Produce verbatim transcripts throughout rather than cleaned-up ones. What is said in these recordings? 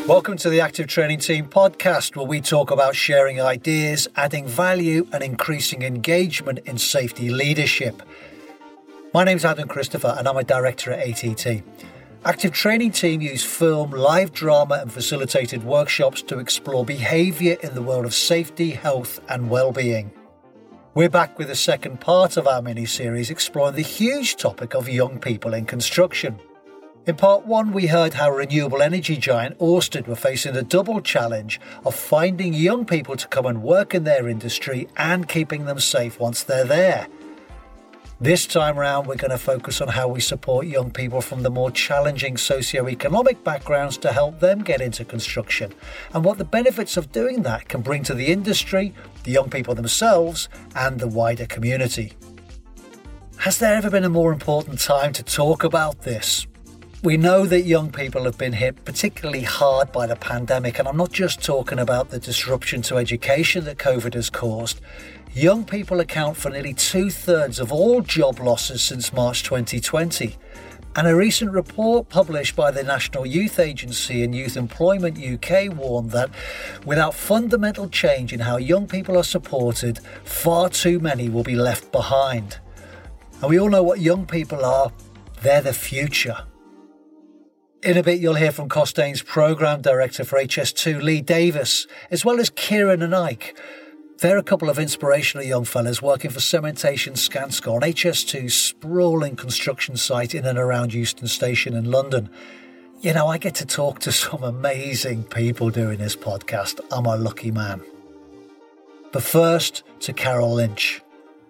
Welcome to the Active Training Team podcast, where we talk about sharing ideas, adding value and increasing engagement in safety leadership. My name's Adam Christopher and I'm a director at A T T. Active Training Team use film, live drama and facilitated workshops to explore behaviour in the world of safety, health and well-being. We're back with the second part of our mini-series exploring the huge topic of young people in construction. In part one, we heard how renewable energy giant Ørsted were facing the double challenge of finding young people to come and work in their industry and keeping them safe once they're there. This time round, we're going to focus on how we support young people from the more challenging socio-economic backgrounds to help them get into construction, and what the benefits of doing that can bring to the industry, the young people themselves, and the wider community. Has there ever been a more important time to talk about this? We know that young people have been hit particularly hard by the pandemic, and I'm not just talking about the disruption to education that COVID has caused. Young people account for nearly two-thirds of all job losses since March twenty twenty. And a recent report published by the National Youth Agency and Youth Employment U K warned that without fundamental change in how young people are supported, far too many will be left behind. And we all know what young people are. They're the future. In a bit, you'll hear from Costain's Programme Director for H S two, Lee Davis, as well as Kieran and Ike. They're a couple of inspirational young fellas working for Cementation Skanska on H S two's sprawling construction site in and around Euston Station in London. You know, I get to talk to some amazing people doing this podcast. I'm a lucky man. But first, to Carol Lynch.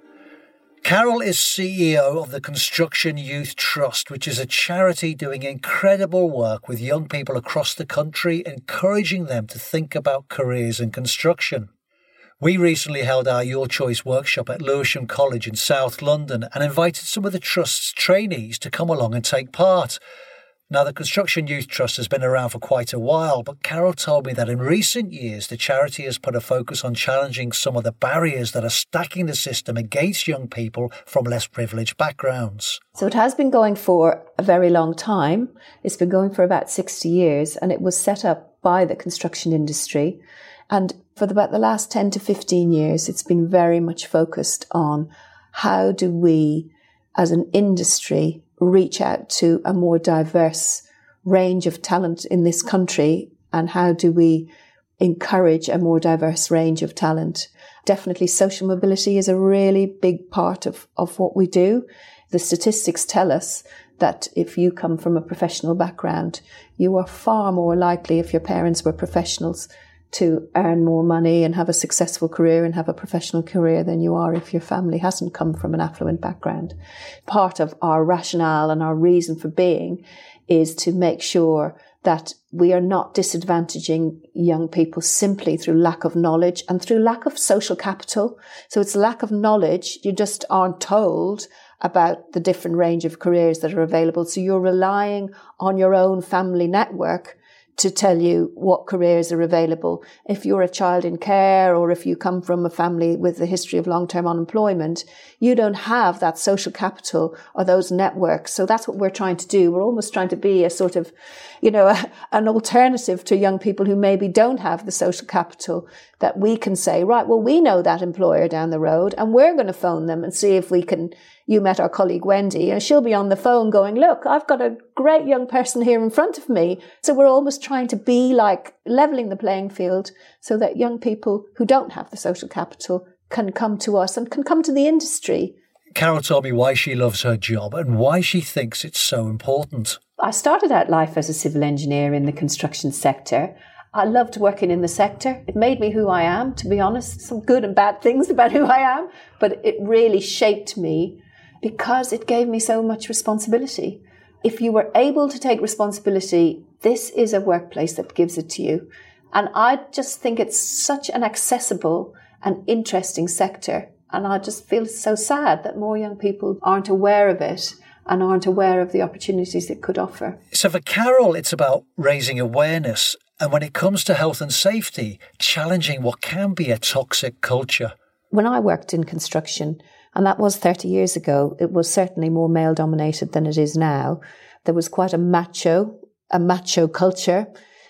Carol is C E O of the Construction Youth Trust, which is a charity doing incredible work with young people across the country, encouraging them to think about careers in construction. We recently held our Your Choice workshop at Lewisham College in South London and invited some of the Trust's trainees to come along and take part. Now, the Construction Youth Trust has been around for quite a while, but Carol told me that in recent years, the charity has put a focus on challenging some of the barriers that are stacking the system against young people from less privileged backgrounds. So it has been going for a very long time. It's been going for about sixty years, and it was set up by the construction industry. And for about the last ten to fifteen years, it's been very much focused on how do we, as an industry, reach out to a more diverse range of talent in this country, and how do we encourage a more diverse range of talent. Definitely social mobility is a really big part of, of what we do. The statistics tell us that if you come from a professional background, you are far more likely, if your parents were professionals, to earn more money and have a successful career and have a professional career than you are if your family hasn't come from an affluent background. Part of our rationale and our reason for being is to make sure that we are not disadvantaging young people simply through lack of knowledge and through lack of social capital. So it's lack of knowledge. You just aren't told about the different range of careers that are available. So you're relying on your own family network to tell you what careers are available. If you're a child in care, or if you come from a family with a history of long-term unemployment, you don't have that social capital or those networks. So that's what we're trying to do. We're almost trying to be a sort of, you know, a, an alternative to young people who maybe don't have the social capital, that we can say, right, well, we know that employer down the road and we're going to phone them and see if we can. You met our colleague Wendy, and she'll be on the phone going, look, I've got a great young person here in front of me. So we're almost trying to be like levelling the playing field so that young people who don't have the social capital can come to us and can come to the industry. Carol told me why she loves her job and why she thinks it's so important. I started out life as a civil engineer in the construction sector. I loved working in the sector. It made me who I am, to be honest. Some good and bad things about who I am, but it really shaped me because it gave me so much responsibility. If you were able to take responsibility, this is a workplace that gives it to you. And I just think it's such an accessible and interesting sector. And I just feel so sad that more young people aren't aware of it and aren't aware of the opportunities it could offer. So for Carol, it's about raising awareness. And when it comes to health and safety, challenging what can be a toxic culture. When I worked in construction, and that was thirty years ago, it was certainly more male-dominated than it is now. There was quite a macho, a macho culture.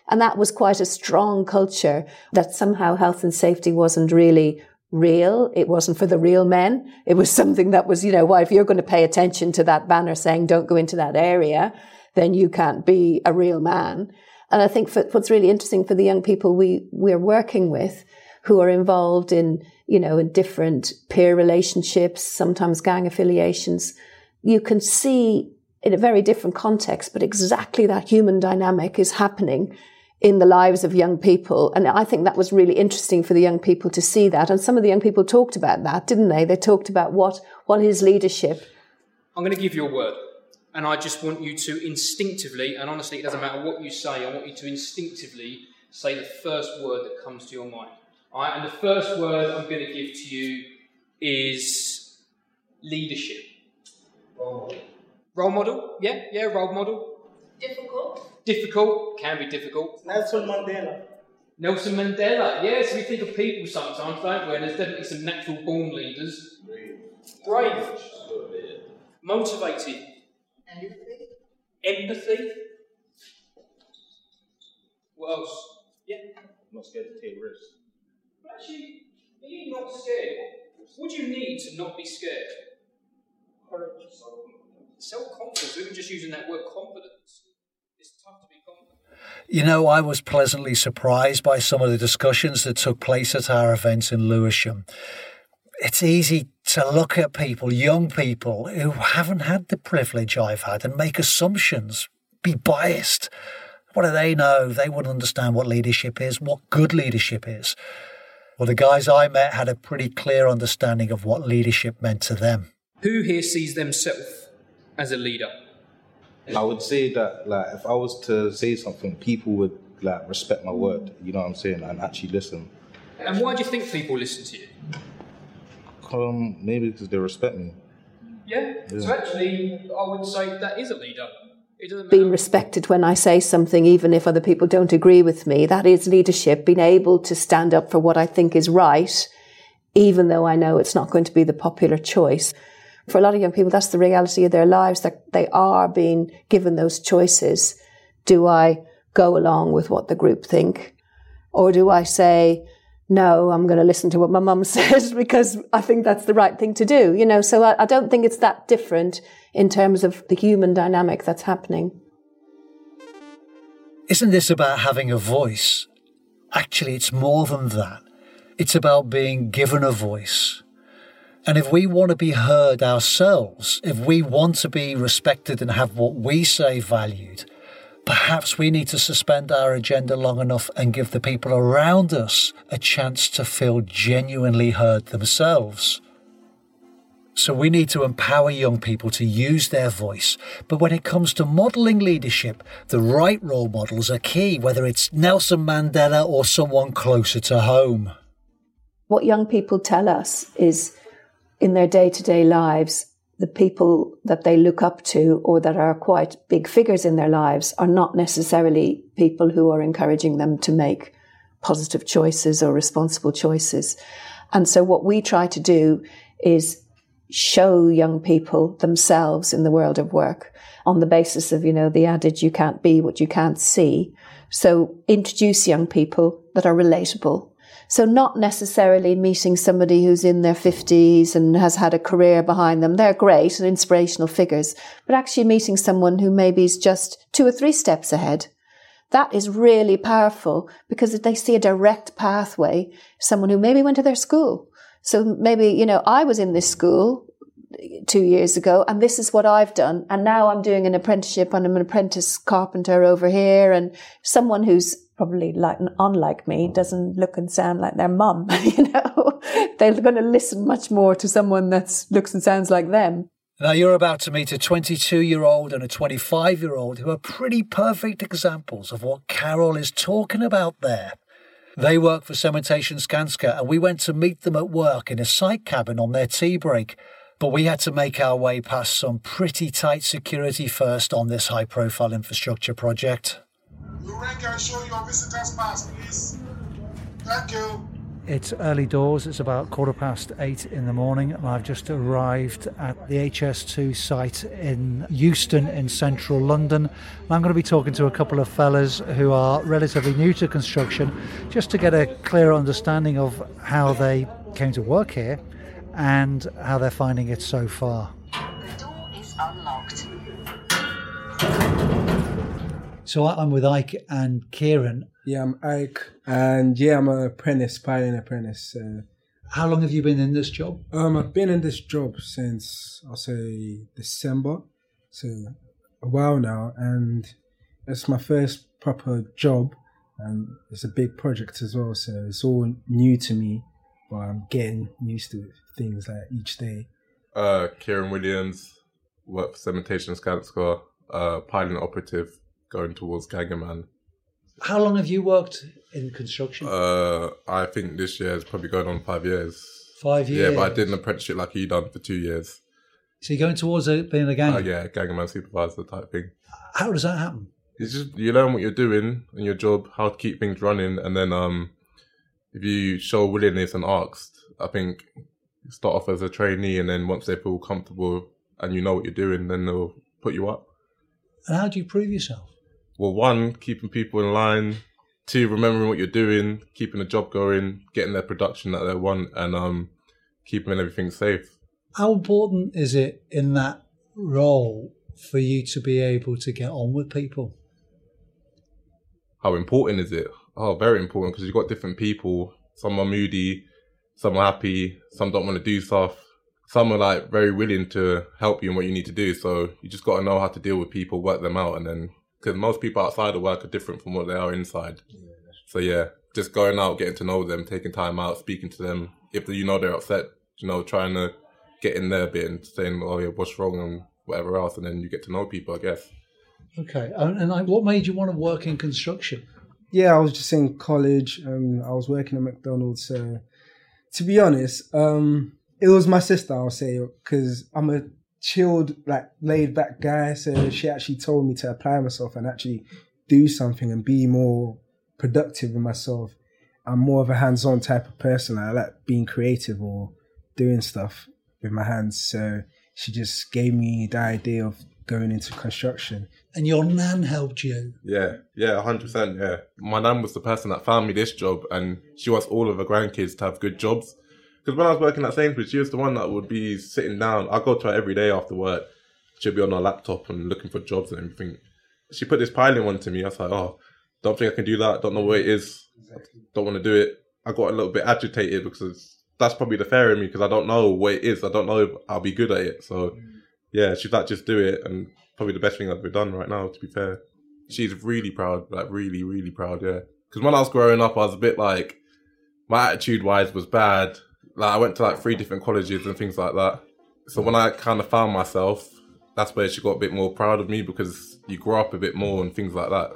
And that was quite a strong culture, that somehow health and safety wasn't really real. It wasn't for the real men. It was something that was, you know, well, if you're going to pay attention to that banner saying don't go into that area, then you can't be a real man. And I think for, what's really interesting for the young people we, we're working with, who are involved in, you know, in different peer relationships, sometimes gang affiliations, you can see in a very different context, but exactly that human dynamic is happening in the lives of young people. And I think that was really interesting for the young people to see that. And some of the young people talked about that, didn't they? They talked about what, what is leadership. I'm going to give you a word. And I just want you to instinctively, and honestly, it doesn't matter what you say, I want you to instinctively say the first word that comes to your mind. All right? And the first word I'm going to give to you is leadership. Role model. Role model? Yeah, yeah, role model. Difficult. Difficult, can be difficult. Nelson Mandela. Nelson Mandela, yes, we think of people sometimes, don't we? And there's definitely some natural born leaders. Brave. Motivated. Empathy. Empathy. What else? Yeah. Not scared to take risks. Actually, are you not scared? What do you need to not be scared? Courage. Self-confidence. We were just using that word confidence. It's tough to be confident. You know, I was pleasantly surprised by some of the discussions that took place at our events in Lewisham. It's easy to look at people, young people, who haven't had the privilege I've had and make assumptions, be biased. What do they know? They wouldn't understand what leadership is, what good leadership is. Well, the guys I met had a pretty clear understanding of what leadership meant to them. Who here sees themselves as a leader? I would say that, like, if I was to say something, people would, like, respect my word, you know what I'm saying, and actually listen. And why do you think people listen to you? Um, maybe because they respect me. Yeah? yeah. So actually, I would say that is a leader. It doesn't Being respected when I say something, even if other people don't agree with me, that is leadership, being able to stand up for what I think is right, even though I know it's not going to be the popular choice. For a lot of young people, that's the reality of their lives, that they are being given those choices. Do I go along with what the group think? Or do I say, no, I'm going to listen to what my mum says because I think that's the right thing to do? You know, so I, I don't think it's that different in terms of the human dynamic that's happening. Isn't this about having a voice? Actually, it's more than that. It's about being given a voice. And if we want to be heard ourselves, if we want to be respected and have what we say valued, perhaps we need to suspend our agenda long enough and give the people around us a chance to feel genuinely heard themselves. So we need to empower young people to use their voice. But when it comes to modelling leadership, the right role models are key, whether it's Nelson Mandela or someone closer to home. What young people tell us is, in their day-to-day lives, the people that they look up to or that are quite big figures in their lives are not necessarily people who are encouraging them to make positive choices or responsible choices. And so what we try to do is show young people themselves in the world of work on the basis of, you know, the adage, you can't be what you can't see. So introduce young people that are relatable. So not necessarily meeting somebody who's in their fifties and has had a career behind them. They're great and inspirational figures, but actually meeting someone who maybe is just two or three steps ahead. That is really powerful because they see a direct pathway, someone who maybe went to their school. So maybe, you know, I was in this school two years ago and this is what I've done. And now I'm doing an apprenticeship and I'm an apprentice carpenter over here, and someone who's probably like unlike me, doesn't look and sound like their mum, you know. They're going to listen much more to someone that looks and sounds like them. Now you're about to meet a twenty-two-year-old and a twenty-five-year-old who are pretty perfect examples of what Carol is talking about there. They work for Cementation Skanska, and we went to meet them at work in a site cabin on their tea break. But we had to make our way past some pretty tight security first on this high-profile infrastructure project. Lorraine, can I show you your visitor's pass, please? Thank you. It's early doors, it's about quarter past eight in the morning, and I've just arrived at the H S two site in Euston in central London. And I'm going to be talking to a couple of fellas who are relatively new to construction, just to get a clearer understanding of how they came to work here and how they're finding it so far. The door is unlocked. So I'm with Ike and Kieran. Yeah, I'm Ike, and yeah, I'm an apprentice, piling apprentice. Uh, How long have you been in this job? um, I've been in this job since, I'll say, December, so a while now, and it's my first proper job, and it's a big project as well, so it's all new to me, but I'm getting used to things like each day. Uh, Kieran Williams, work for Cementation Scanscore, uh, pilot operative, going towards Gangaman. How long have you worked in construction? Uh, I think this year is probably going on five years. Five years? Yeah, but I did an apprenticeship like you done for two years. So you're going towards a, being a gang? Oh, yeah, Gangaman supervisor type thing. How does that happen? It's just, you learn what you're doing in your job, how to keep things running, and then um, if you show willingness and asked, I think you start off as a trainee, and then once they feel comfortable and you know what you're doing, then they'll put you up. And how do you prove yourself? Well, one, keeping people in line. Two, remembering what you're doing, keeping the job going, getting their production that they want, and um, keeping everything safe. How important is it in that role for you to be able to get on with people? How important is it? Oh, very important, because you've got different people. Some are moody, some are happy, some don't want to do stuff. Some are like very willing to help you in what you need to do. So you just got to know how to deal with people, work them out, and then because most people outside of work are different from what they are inside. Yeah, so yeah, just going out, getting to know them, taking time out, speaking to them. If you know they're upset, you know, trying to get in their bit and saying, oh yeah, what's wrong and whatever else, and then you get to know people, I guess. Okay, and, and like, what made you want to work in construction? Yeah, I was just in college. Um, I was working at McDonald's. So to be honest, um, it was my sister, I'll say, because I'm a chilled, like laid back guy. So she actually told me to apply myself and actually do something and be more productive in myself. I'm more of a hands-on type of person. I like being creative or doing stuff with my hands. So she just gave me the idea of going into construction. And your nan helped you? Yeah, yeah, one hundred percent, yeah. My nan was the person that found me this job, and she wants all of her grandkids to have good jobs. Because when I was working at Sainsbury's, she was the one that would be sitting down. I go to her every day after work. She'll be on her laptop and looking for jobs and everything. She put this piling one to me. I was like, oh, don't think I can do that. Don't know what it is. Exactly. Don't want to do it. I got a little bit agitated because that's probably the fear in me, because I don't know what it is. I don't know if I'll be good at it. So, mm. yeah, she's like, just do it. And probably the best thing I've ever done right now, to be fair. She's really proud, like really, really proud, yeah. Because when I was growing up, I was a bit like, my attitude-wise was bad. Like, I went to like three different colleges and things like that. So when I kind of found myself, that's where she got a bit more proud of me, because you grow up a bit more and things like that.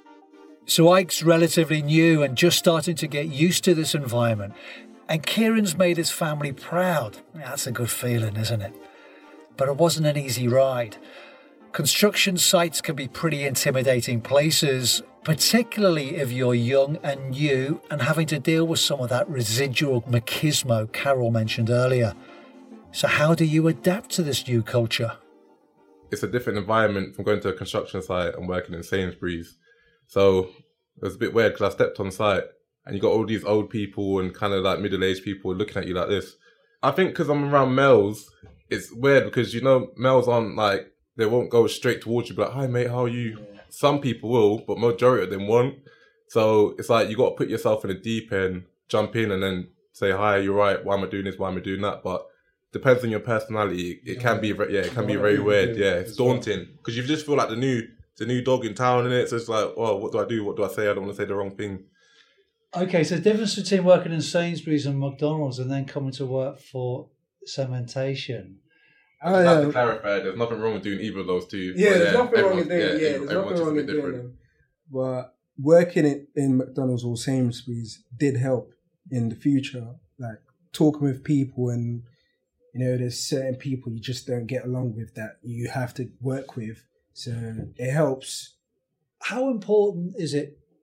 So Ike's relatively new and just starting to get used to this environment. And Kieran's made his family proud. That's a good feeling, isn't it? But it wasn't an easy ride. Construction sites can be pretty intimidating places, particularly if you're young and new and having to deal with some of that residual machismo Carol mentioned earlier. So how do you adapt to this new culture? It's a different environment from going to a construction site and working in Sainsbury's. So it was a bit weird because I stepped on site and you got all these old people and kind of like middle-aged people looking at you like this. I think because I'm around males, it's weird because, you know, males aren't like, they won't go straight towards you, be like, hi mate, how are you? Yeah. Some people will, but majority of them won't. So it's like you got to put yourself in the deep end, jump in and then say, hi, you're right, why am I doing this, why am I doing that? But depends on your personality. It can be, yeah, it can be very weird. Yeah, it's daunting because you just feel like the new, the new dog in town, innit? So it's like, oh, what do I do? What do I say? I don't want to say the wrong thing. Okay, so the difference between working in Sainsbury's and McDonald's and then coming to work for cementation. Oh, I yeah. have to clarify, there's nothing wrong with doing either of those two. Yeah, but there's yeah, nothing wrong with doing yeah, yeah, there's nothing wrong with doing them. But working in, in McDonald's or Sainsbury's did help in the future. Like talking with people, and you know, there's certain people you just don't get along with that you have to work with. So it helps. How important is it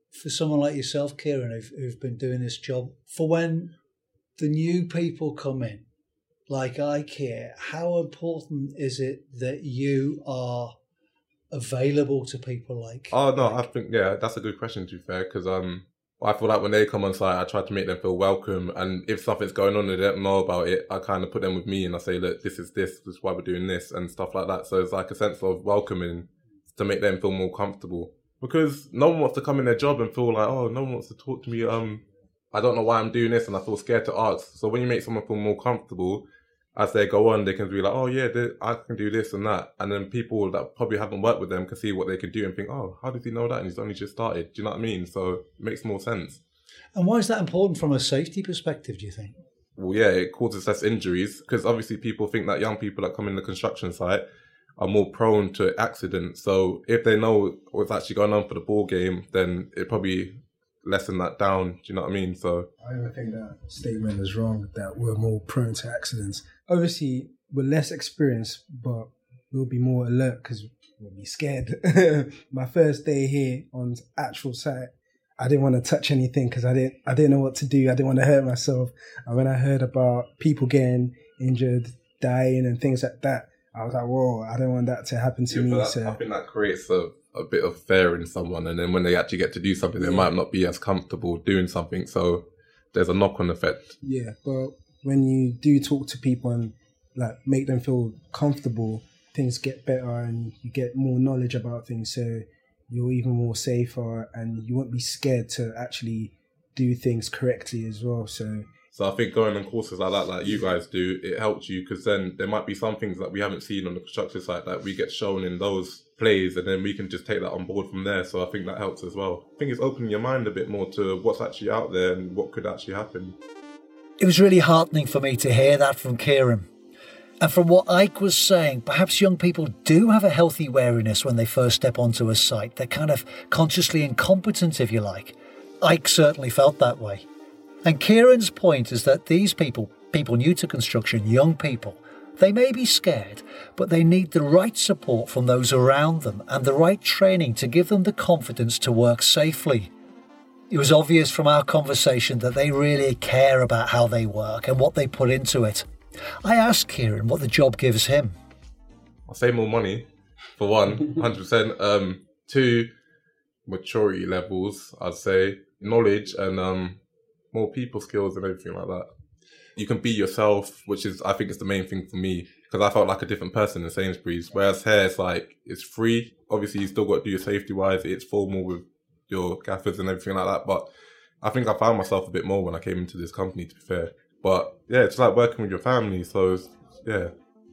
for someone like yourself, Kieran, who've, who've been doing this job, for when the new people come in, like Ike here, how important is it that you are available to people like? Oh no, like, I think yeah, that's a good question. To be fair, because um, I feel like when they come on site, I try to make them feel welcome, and if something's going on and they don't know about it, I kind of put them with me and I say, look, this is this, this is why we're doing this, and stuff like that. So it's like a sense of welcoming to make them feel more comfortable, because no one wants to come in their job and feel like, oh, no one wants to talk to me. Um, I don't know why I'm doing this, and I feel scared to ask. So when you make someone feel more comfortable, as they go on, they can be like, oh yeah, I can do this and that. And then people that probably haven't worked with them can see what they can do and think, oh, how does he know that? And he's only just started. Do you know what I mean? So it makes more sense. And why is that important from a safety perspective, do you think? Well, yeah, it causes less injuries, because obviously people think that young people that come in the construction site are more prone to accidents. So if they know what's actually going on for the ball game, then it probably lessen that down. Do you know what I mean? So I don't think that statement is wrong, that we're more prone to accidents. Obviously, we're less experienced, but we'll be more alert because we'll be scared. My first day here on actual site, I didn't want to touch anything because I didn't I didn't know what to do. I didn't want to hurt myself. And when I heard about people getting injured, dying and things like that, I was like, whoa, I don't want that to happen to yeah, me. That, So I think that creates a, a bit of fear in someone, and then when they actually get to do something, they might not be as comfortable doing something. So there's a knock-on effect. Yeah, but when you do talk to people and like make them feel comfortable, things get better and you get more knowledge about things. So you're even more safer and you won't be scared to actually do things correctly as well. So So I think going on courses like that, like you guys do, it helps you, because then there might be some things that we haven't seen on the construction site that we get shown in those plays, and then we can just take that on board from there. So I think that helps as well. I think it's opening your mind a bit more to what's actually out there and what could actually happen. It was really heartening for me to hear that from Kieran. And from what Ike was saying, perhaps young people do have a healthy wariness when they first step onto a site. They're kind of consciously incompetent, if you like. Ike certainly felt that way. And Kieran's point is that these people, people new to construction, young people, they may be scared, but they need the right support from those around them and the right training to give them the confidence to work safely. It was obvious from our conversation that they really care about how they work and what they put into it. I asked Kieran what the job gives him. I'll say more money, for one, one hundred percent. Um, two, maturity levels, I'd say. Knowledge and um, more people skills and everything like that. You can be yourself, which is, I think, is the main thing for me, because I felt like a different person in Sainsbury's. Whereas here, it's like, it's free. Obviously, you still got to do your safety-wise. It's formal with your gaffers and everything like that. But I think I found myself a bit more when I came into this company, to be fair. But yeah, it's like working with your family. So, yeah.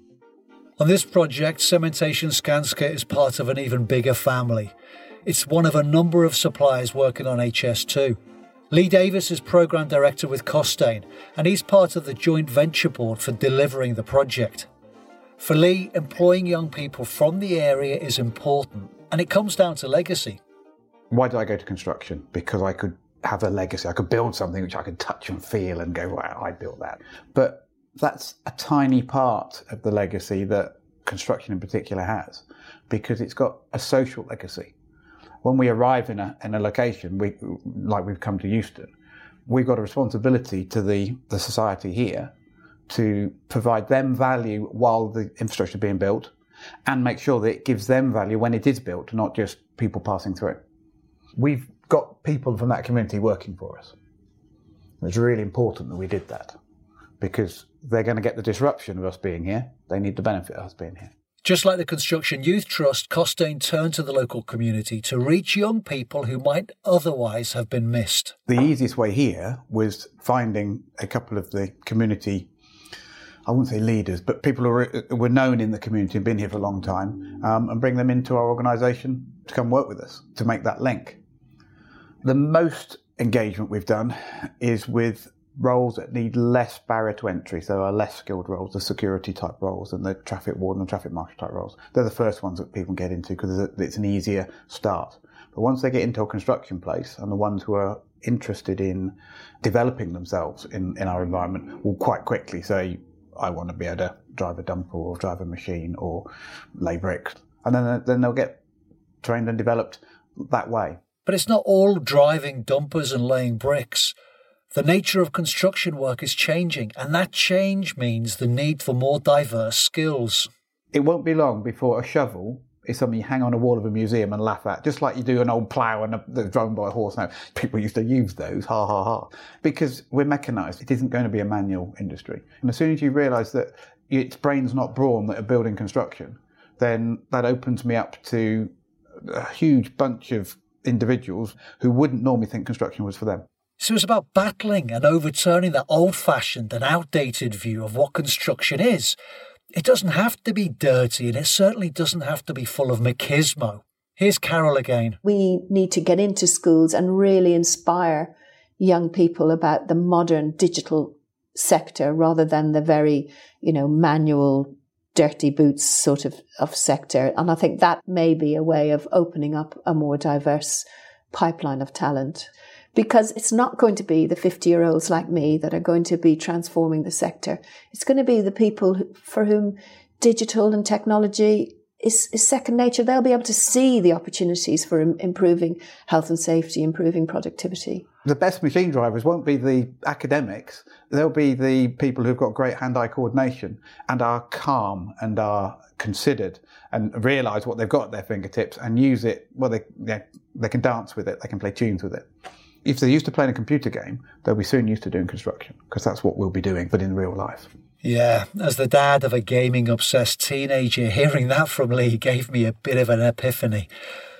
On this project, Cementation Skanska is part of an even bigger family. It's one of a number of suppliers working on H S two. Lee Davis is Programme Director with Costain, and he's part of the joint venture board for delivering the project. For Lee, employing young people from the area is important, and it comes down to legacy. Why did I go to construction? Because I could have a legacy. I could build something which I could touch and feel and go, wow, I built that. But that's a tiny part of the legacy that construction in particular has, because it's got a social legacy. When we arrive in a in a location, we like we've come to Euston, we've got a responsibility to the, the society here to provide them value while the infrastructure is being built, and make sure that it gives them value when it is built, not just people passing through. We've got people from that community working for us. It's really important that we did that, because they're going to get the disruption of us being here. They need the benefit of us being here. Just like the Construction Youth Trust, Costain turned to the local community to reach young people who might otherwise have been missed. The easiest way here was finding a couple of the community, I wouldn't say leaders, but people who were, who were known in the community and been here for a long time, um, and bring them into our organisation to come work with us, to make that link. The most engagement we've done is with roles that need less barrier to entry, so are less skilled roles, the security type roles and the traffic warden and traffic marshal type roles. They're the first ones that people get into because it's an easier start. But once they get into a construction place, and the ones who are interested in developing themselves in, in our environment will quite quickly say, I want to be able to drive a dumper or drive a machine or lay bricks. And then, then they'll get trained and developed that way. But it's not all driving dumpers and laying bricks. The nature of construction work is changing, and that change means the need for more diverse skills. It won't be long before a shovel is something you hang on a wall of a museum and laugh at, just like you do an old plough and a, that's drawn by a horse now. People used to use those, ha ha ha. Because we're mechanised. It isn't going to be a manual industry. And as soon as you realise that it's brains, not brawn, that are building construction, then that opens me up to a huge bunch of individuals who wouldn't normally think construction was for them. So it's about battling and overturning that old-fashioned and outdated view of what construction is. It doesn't have to be dirty, and it certainly doesn't have to be full of machismo. Here's Carol again. We need to get into schools and really inspire young people about the modern digital sector rather than the very, you know, manual, dirty boots sort of, of sector. And I think that may be a way of opening up a more diverse pipeline of talent. Because it's not going to be the fifty-year-olds like me that are going to be transforming the sector. It's going to be the people who, for whom digital and technology is, is second nature. They'll be able to see the opportunities for im- improving health and safety, improving productivity. The best machine drivers won't be the academics. They'll be the people who've got great hand-eye coordination and are calm and are considered and realise what they've got at their fingertips and use it. Well, they, they, they can dance with it. They can play tunes with it. If they're used to playing a computer game, they'll be soon used to doing construction, because that's what we'll be doing, but in real life. Yeah, as the dad of a gaming-obsessed teenager, hearing that from Lee gave me a bit of an epiphany.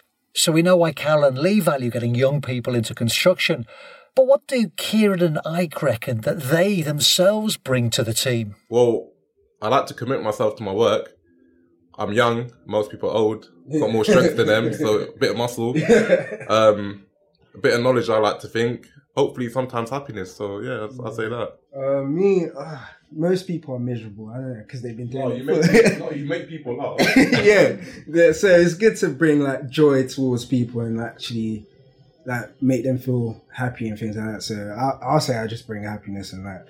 So we know why Carol and Lee value getting young people into construction. But what do Kieran and Ike reckon that they themselves bring to the team? Well, I like to commit myself to my work. I'm young, most people are old, got more strength than them, so a bit of muscle. Um... A bit of knowledge, I like to think. Hopefully, sometimes happiness. So, yeah, I'll, I'll say that. Uh, me, uh, most people are miserable. I don't know, because they've been doing no, it. You make people, no, you make people laugh. yeah. yeah. So it's good to bring like joy towards people and actually like make them feel happy and things like that. So I, I'll say I just bring happiness and that.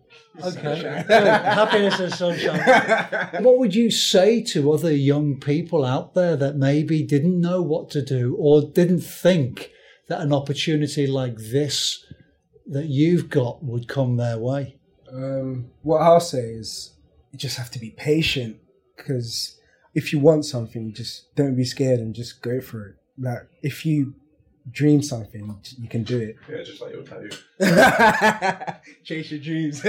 Okay. Happiness and sunshine. What would you say to other young people out there that maybe didn't know what to do or didn't think that an opportunity like this that you've got would come their way? Um, what I'll say is you just have to be patient, because if you want something, you just don't be scared and just go for it. Like if you dream something, you can do it. Yeah, just like your tattoo. Chase your dreams.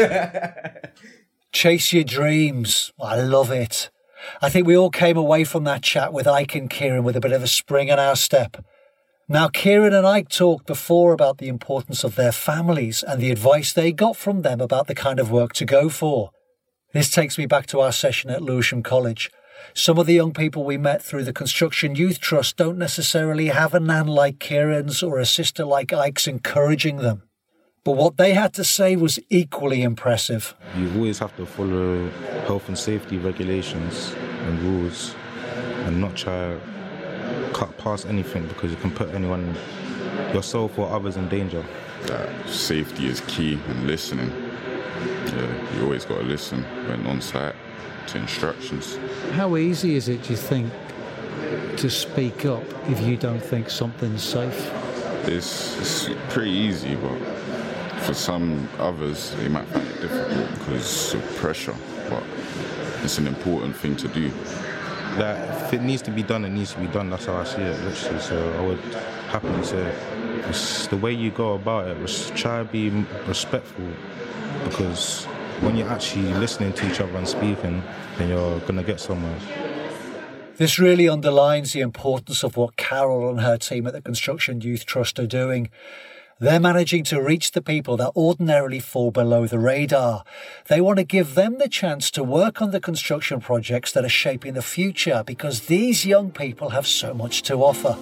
Chase your dreams. I love it. I think we all came away from that chat with Ike and Kieran with a bit of a spring in our step. Now, Kieran and Ike talked before about the importance of their families and the advice they got from them about the kind of work to go for. This takes me back to our session at Lewisham College. Some of the young people we met through the Construction Youth Trust don't necessarily have a nan like Kieran's or a sister like Ike's encouraging them. But what they had to say was equally impressive. You always have to follow health and safety regulations and rules and not try cut past anything, because you can put anyone, yourself or others, in danger. That safety is key, and listening. Yeah, you always got to listen when on site to instructions. How easy is it, do you think, to speak up if you don't think something's safe? It's, it's pretty easy, but for some others they might find it difficult because of pressure, but it's an important thing to do. That if it needs to be done, it needs to be done. That's how I see it, literally. So I would happily say it's the way you go about it. Just try to be respectful, because when you're actually listening to each other and speaking, then you're going to get somewhere. This really underlines the importance of what Carol and her team at the Construction Youth Trust are doing. They're managing to reach the people that ordinarily fall below the radar. They want to give them the chance to work on the construction projects that are shaping the future, because these young people have so much to offer.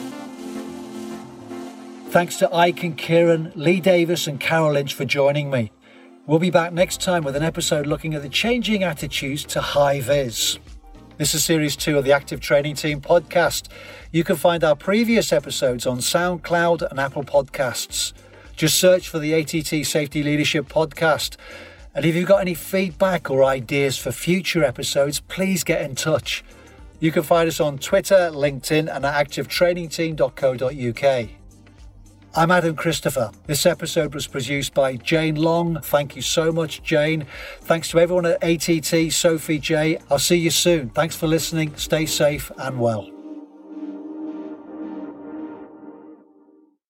Thanks to Ike and Kieran, Lee Davis and Carol Lynch for joining me. We'll be back next time with an episode looking at the changing attitudes to high-vis. This is Series two of the Active Training Team podcast. You can find our previous episodes on SoundCloud and Apple Podcasts. Just search for the A T T Safety Leadership Podcast. And if you've got any feedback or ideas for future episodes, please get in touch. You can find us on Twitter, LinkedIn and at active training team dot co dot uk. I'm Adam Christopher. This episode was produced by Jane Long. Thank you so much, Jane. Thanks to everyone at A T T, Sophie J. I'll see you soon. Thanks for listening. Stay safe and well.